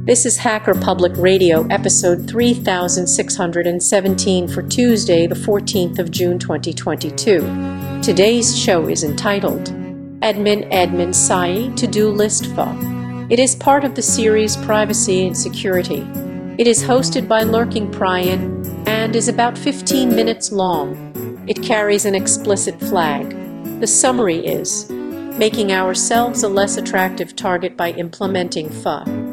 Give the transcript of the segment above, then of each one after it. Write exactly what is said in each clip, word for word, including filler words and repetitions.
This is Hacker Public Radio, episode three thousand six hundred seventeen for Tuesday, the fourteenth of June, twenty twenty-two. Today's show is entitled Admin Admin Sai To-Do List F A. It is part of the series Privacy and Security. It is hosted by Lurking Pryan and is about fifteen minutes long. It carries an explicit flag. The summary is making ourselves a less attractive target by implementing F A.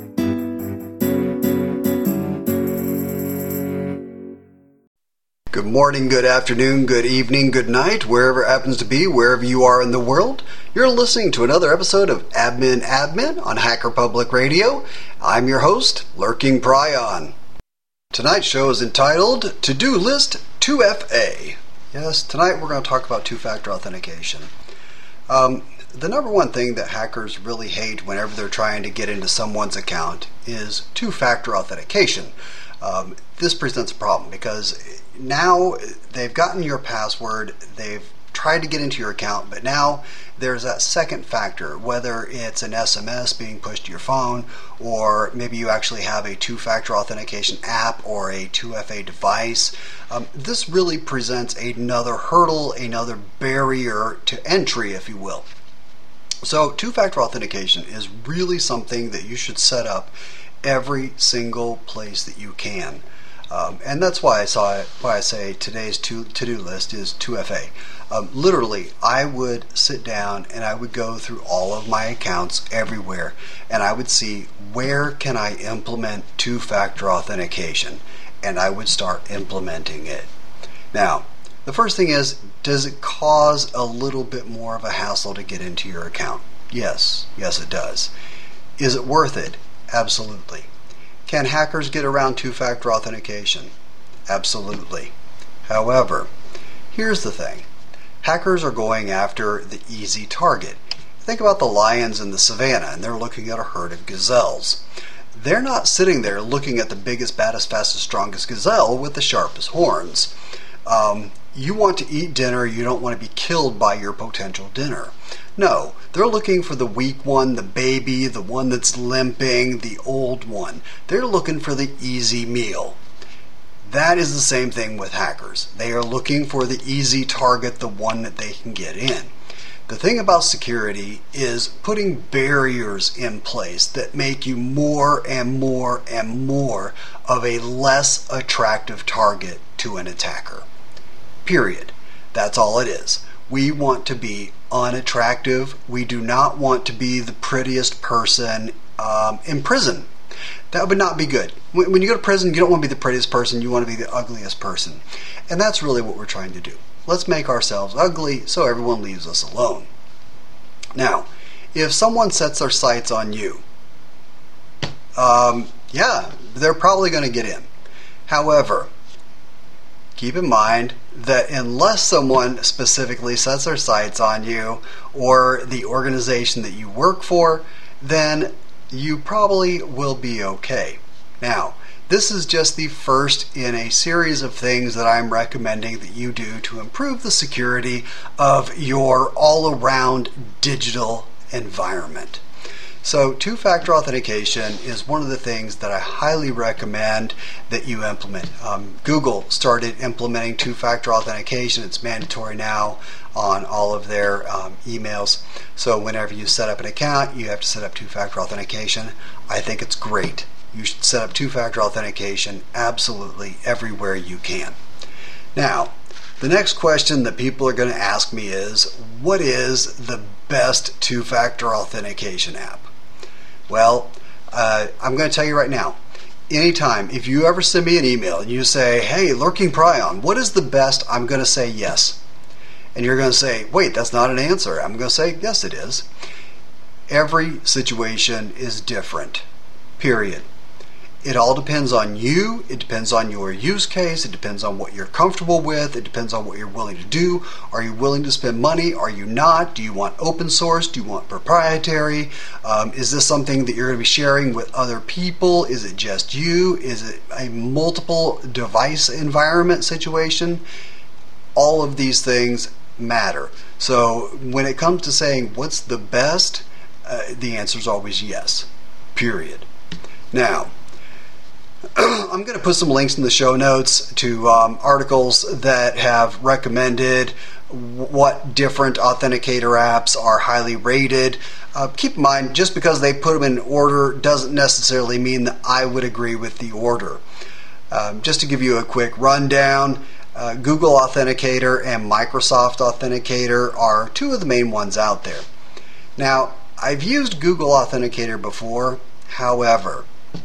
Good morning, good afternoon, good evening, good night, wherever it happens to be, wherever you are in the world. You're listening to another episode of Admin Admin on Hacker Public Radio. I'm your host, Lurking Pryan. Tonight's show is entitled To-Do List two F A. Yes, tonight we're going to talk about two-factor authentication. Um, the number one thing that hackers really hate whenever they're trying to get into someone's account is two-factor authentication. Um, this presents a problem because now they've gotten your password, they've tried to get into your account, but now there's that second factor, whether it's an S M S being pushed to your phone, or maybe you actually have a two-factor authentication app or a two F A device. Um, this really presents another hurdle, another barrier to entry, if you will. So two-factor authentication is really something that you should set up every single place that you can. Um, and that's why I saw it, why I say today's to, to-do list is two F A. Um, literally, I would sit down and I would go through all of my accounts everywhere, and I would see where can I implement two-factor authentication, and I would start implementing it. Now, the first thing is, does it cause a little bit more of a hassle to get into your account? Yes, yes it does. Is it worth it? Absolutely. Can hackers get around two-factor authentication? Absolutely. However, here's the thing. Hackers are going after the easy target. Think about the lions in the savannah, and they're looking at a herd of gazelles. They're not sitting there looking at the biggest, baddest, fastest, strongest gazelle with the sharpest horns. Um, you want to eat dinner, you don't want to be killed by your potential dinner. No, they're looking for the weak one, the baby, the one that's limping, the old one. They're looking for the easy meal. That is the same thing with hackers. They are looking for the easy target, the one that they can get in. The thing about security is putting barriers in place that make you more and more and more of a less attractive target to an attacker. Period. That's all it is. We want to be unattractive. We do not want to be the prettiest person um, in prison. That would not be good. When, when you go to prison, you don't want to be the prettiest person. You want to be the ugliest person. And that's really what we're trying to do. Let's make ourselves ugly so everyone leaves us alone. Now, if someone sets their sights on you, um, yeah, they're probably going to get in. However, keep in mind that unless someone specifically sets their sights on you or the organization that you work for, then you probably will be okay. Now, this is just the first in a series of things that I'm recommending that you do to improve the security of your all-around digital environment. So two-factor authentication is one of the things that I highly recommend that you implement. Um, Google started implementing two-factor authentication. It's mandatory now on all of their um, emails. So whenever you set up an account, you have to set up two-factor authentication. I think it's great. You should set up two-factor authentication absolutely everywhere you can. Now, the next question that people are going to ask me is, what is the best two-factor authentication app? Well, uh, I'm going to tell you right now, anytime, if you ever send me an email and you say, hey, Lurking Pryan, what is the best? I'm going to say yes. And you're going to say, wait, that's not an answer. I'm going to say, yes, it is. Every situation is different, period. It all depends on you. It depends on your use case. It depends on what you're comfortable with. It depends on what you're willing to do. Are you willing to spend money? Are you not? Do you want open source? Do you want proprietary? Um, is this something that you're going to be sharing with other people? Is it just you? Is it a multiple device environment situation? All of these things matter. So when it comes to saying what's the best, uh, the answer is always yes. Period. Now, I'm going to put some links in the show notes to um, articles that have recommended what different authenticator apps are highly rated. Uh, keep in mind, just because they put them in order doesn't necessarily mean that I would agree with the order. Um, just to give you a quick rundown, uh, Google Authenticator and Microsoft Authenticator are two of the main ones out there. Now, I've used Google Authenticator before, however,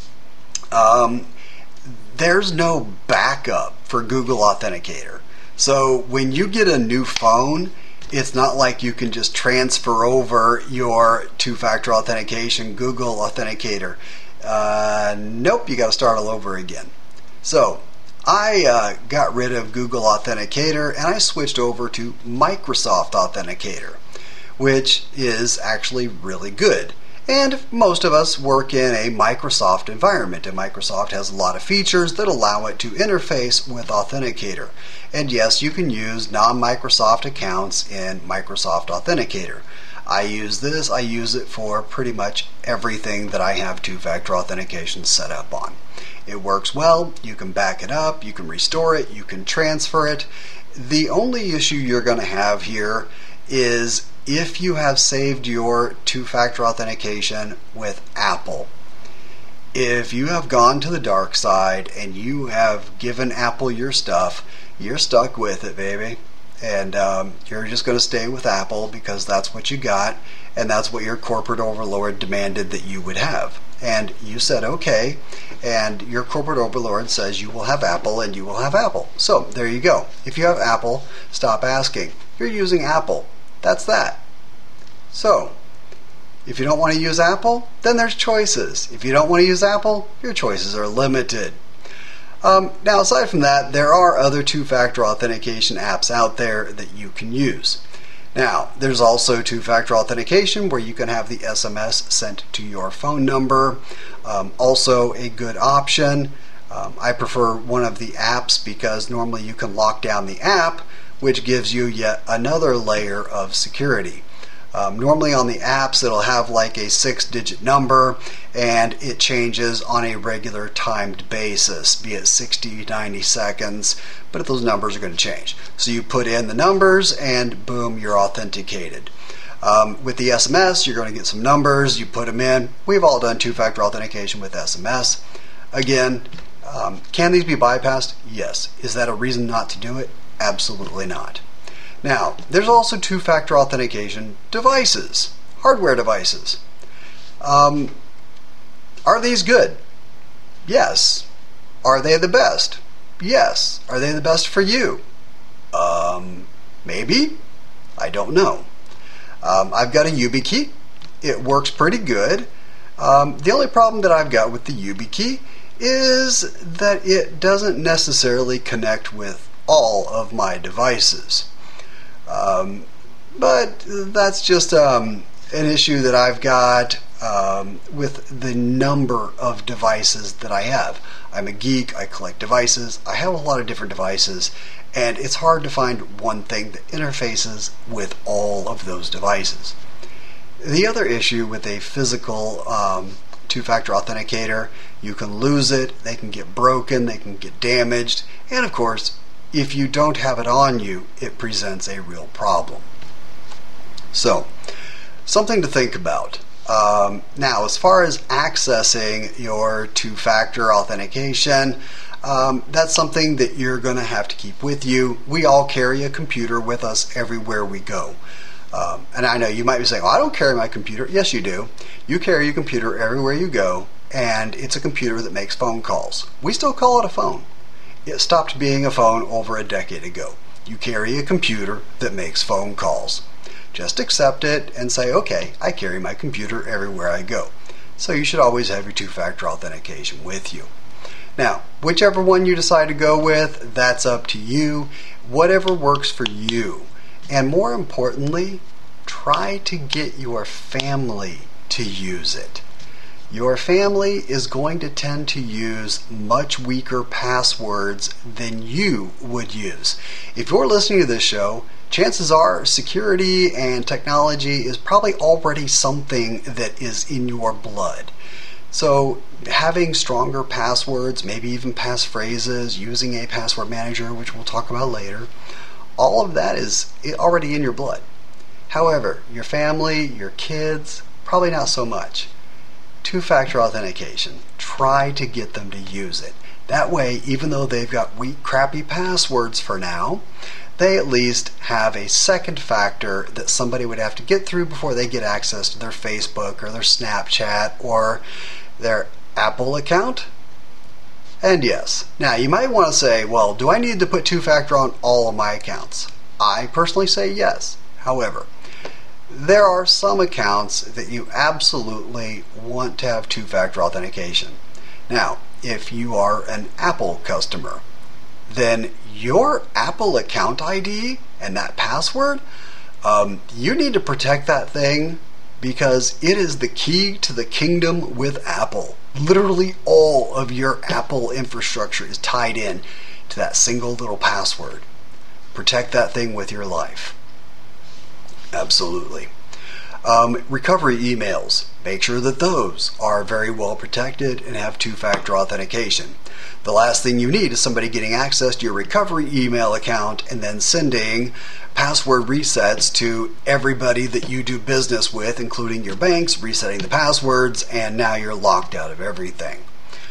um, there's no backup for Google Authenticator. So when you get a new phone, it's not like you can just transfer over your two-factor authentication Google Authenticator. Uh, nope, you got to start all over again. So I uh, got rid of Google Authenticator and I switched over to Microsoft Authenticator, which is actually really good. And most of us work in a Microsoft environment, and Microsoft has a lot of features that allow it to interface with Authenticator. And yes, you can use non-Microsoft accounts in Microsoft Authenticator. I use this, I use it for pretty much everything that I have two-factor authentication set up on. It works well, you can back it up, you can restore it, you can transfer it. The only issue you're going to have here is if you have saved your two-factor authentication with Apple. If you have gone to the dark side and you have given Apple your stuff, you're stuck with it, baby. And um, you're just going to stay with Apple because that's what you got and that's what your corporate overlord demanded that you would have. And you said okay, and your corporate overlord says you will have Apple and you will have Apple. So there you go. If you have Apple, stop asking. You're using Apple. That's that. So, if you don't want to use Apple, then there's choices. If you don't want to use Apple, your choices are limited. Um, now, aside from that, there are other two-factor authentication apps out there that you can use. Now, there's also two-factor authentication where you can have the S M S sent to your phone number. Um, also a good option. Um, I prefer one of the apps because normally you can lock down the app, which gives you yet another layer of security. Um, normally on the apps it'll have like a six-digit number and it changes on a regular timed basis, be it sixty, ninety seconds, but those numbers are going to change. So you put in the numbers and boom, you're authenticated. Um, with the S M S, you're going to get some numbers, you put them in. We've all done two-factor authentication with S M S. Again, um, can these be bypassed? Yes. Is that a reason not to do it? Absolutely not. Now, there's also two-factor authentication devices, hardware devices. Um, are these good? Yes. Are they the best? Yes. Are they the best for you? Um, maybe. I don't know. Um, I've got a YubiKey. It works pretty good. Um, the only problem that I've got with the YubiKey is that it doesn't necessarily connect with all of my devices. Um, but that's just um, an issue that I've got um, with the number of devices that I have. I'm a geek, I collect devices, I have a lot of different devices, and it's hard to find one thing that interfaces with all of those devices. The other issue with a physical um, two-factor authenticator, you can lose it, they can get broken, they can get damaged, and of course, if you don't have it on you, it presents a real problem. So, something to think about. Um, now, as far as accessing your two-factor authentication, um, that's something that you're going to have to keep with you. We all carry a computer with us everywhere we go. Um, and I know you might be saying, well, I don't carry my computer. Yes, you do. You carry your computer everywhere you go, and it's a computer that makes phone calls. We still call it a phone. It stopped being a phone over a decade ago. You carry a computer that makes phone calls. Just accept it and say, okay, I carry my computer everywhere I go. So you should always have your two-factor authentication with you. Now, whichever one you decide to go with, that's up to you. Whatever works for you. And more importantly, try to get your family to use it. Your family is going to tend to use much weaker passwords than you would use. If you're listening to this show, chances are security and technology is probably already something that is in your blood. So having stronger passwords, maybe even passphrases, using a password manager, which we'll talk about later, all of that is already in your blood. However, your family, your kids, probably not so much. Two-factor authentication. Try to get them to use it. That way, even though they've got weak, crappy passwords for now, they at least have a second factor that somebody would have to get through before they get access to their Facebook or their Snapchat or their Apple account. And yes, now you might want to say, well, do I need to put two-factor on all of my accounts? I personally say yes. However, there are some accounts that you absolutely want to have two-factor authentication. Now, if you are an Apple customer, then your Apple account I D and that password, um, you need to protect that thing because it is the key to the kingdom with Apple. Literally all of your Apple infrastructure is tied in to that single little password. Protect that thing with your life. Absolutely. Um, recovery emails. Make sure that those are very well protected and have two-factor authentication. The last thing you need is somebody getting access to your recovery email account and then sending password resets to everybody that you do business with, including your banks, resetting the passwords, and now you're locked out of everything.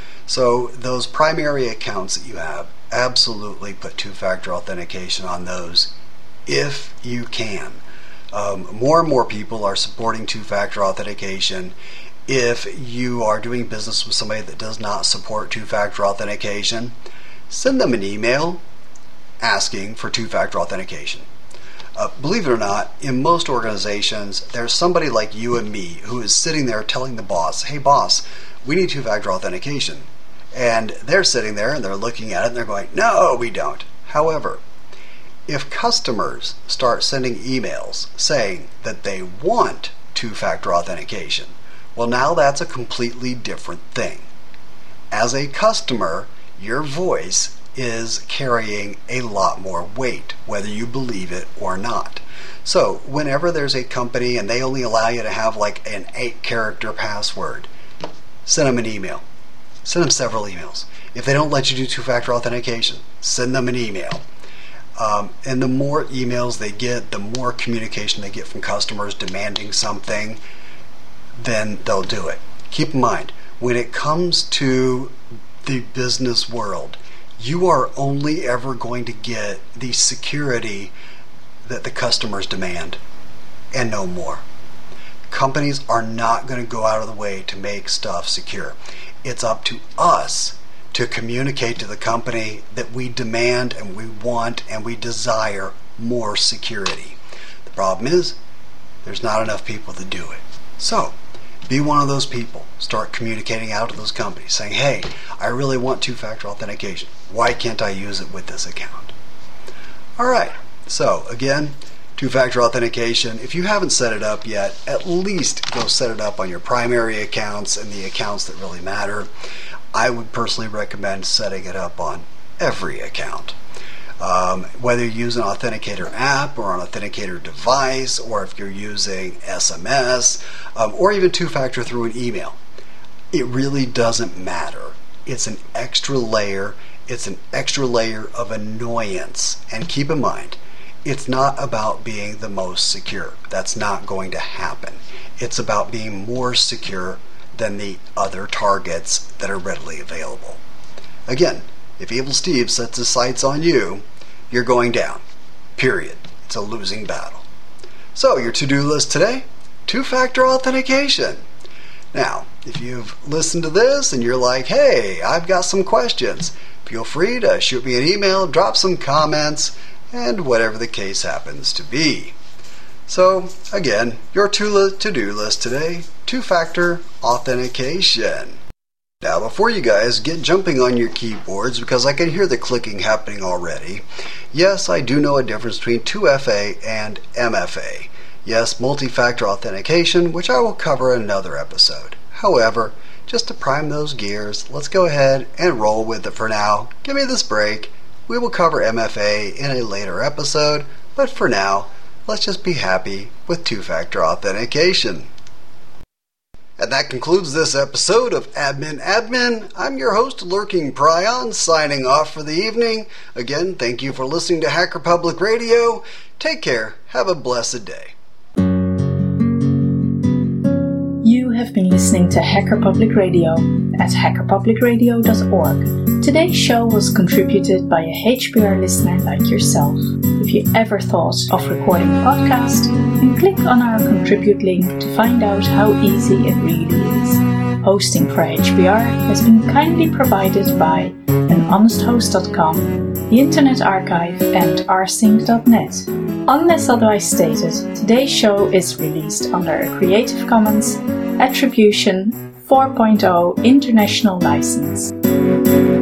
So those primary accounts that you have, absolutely put two-factor authentication on those if you can. Um, more and more people are supporting two-factor authentication. If you are doing business with somebody that does not support two-factor authentication, send them an email asking for two-factor authentication. Uh, believe it or not, in most organizations, there's somebody like you and me who is sitting there telling the boss, hey boss, we need two-factor authentication. And they're sitting there and they're looking at it and they're going, no, we don't. However, if customers start sending emails saying that they want two-factor authentication, well, now that's a completely different thing. As a customer, your voice is carrying a lot more weight, whether you believe it or not. So whenever there's a company and they only allow you to have like an eight-character password, send them an email. Send them several emails. If they don't let you do two-factor authentication, send them an email. Um, and the more emails they get, the more communication they get from customers demanding something, then they'll do it. Keep in mind, when it comes to the business world, you are only ever going to get the security that the customers demand and no more. Companies are not going to go out of the way to make stuff secure. It's up to us to communicate to the company that we demand and we want and we desire more security. The problem is there's not enough people to do it. So be one of those people. Start communicating out to those companies saying, hey, I really want two-factor authentication. Why can't I use it with this account? All right. So again, two-factor authentication. If you haven't set it up yet, at least go set it up on your primary accounts and the accounts that really matter. I would personally recommend setting it up on every account. Um, whether you use an authenticator app or an authenticator device, or if you're using S M S, um, or even two-factor through an email, it really doesn't matter. It's an extra layer. It's an extra layer of annoyance. And keep in mind, it's not about being the most secure. That's not going to happen. It's about being more secure than the other targets that are readily available. Again, if Evil Steve sets his sights on you, you're going down. Period. It's a losing battle. So, your to-do list today, two-factor authentication. Now, if you've listened to this and you're like, hey, I've got some questions, feel free to shoot me an email, drop some comments, and whatever the case happens to be. So, again, your to-do list today, two-factor authentication. Now, before you guys get jumping on your keyboards, because I can hear the clicking happening already, yes, I do know a difference between two F A and M F A. Yes, multi-factor authentication, which I will cover in another episode. However, just to prime those gears, let's go ahead and roll with it for now. Give me this break. We will cover M F A in a later episode, but for now, let's just be happy with two-factor authentication. And that concludes this episode of Admin Admin. I'm your host, Lurking Prion, signing off for the evening. Again, thank you for listening to Hacker Public Radio. Take care. Have a blessed day. You have been listening to Hacker Public Radio at hacker public radio dot org. Today's show was contributed by a H P R listener like yourself. If you ever thought of recording a podcast, then click on our contribute link to find out how easy it really is. Hosting for H P R has been kindly provided by an honest host dot com, the Internet Archive, and r sync dot net. Unless otherwise stated, today's show is released under a Creative Commons Attribution four point oh International License.